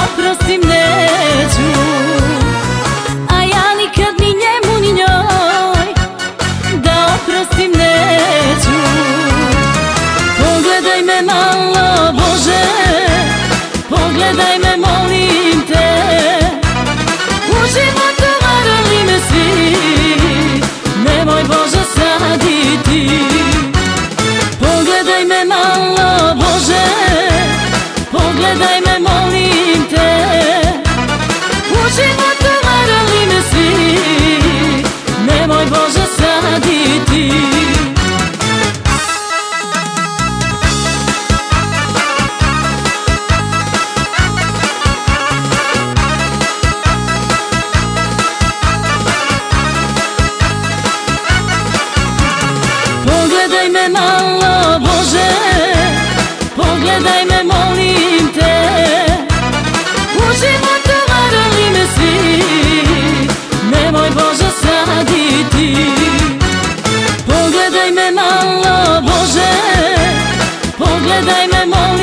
oprostim neću, a ja nikad ni njemu ni njoj da oprostim neću. Pogledaj me malo, Bože, pogledaj me, molim te, u životu varali me svi, nemoj Bože saditi. Pogledaj me malo, Bože, pogledaj me, molim te, u životu varali me svi, nemoj Bože saditi. Pogledaj me malo, Bože, pogledaj me, molim te, u životu varali me svi, nemoj Bože saditi. Pogledaj me malo, Bože, pogledaj me, molim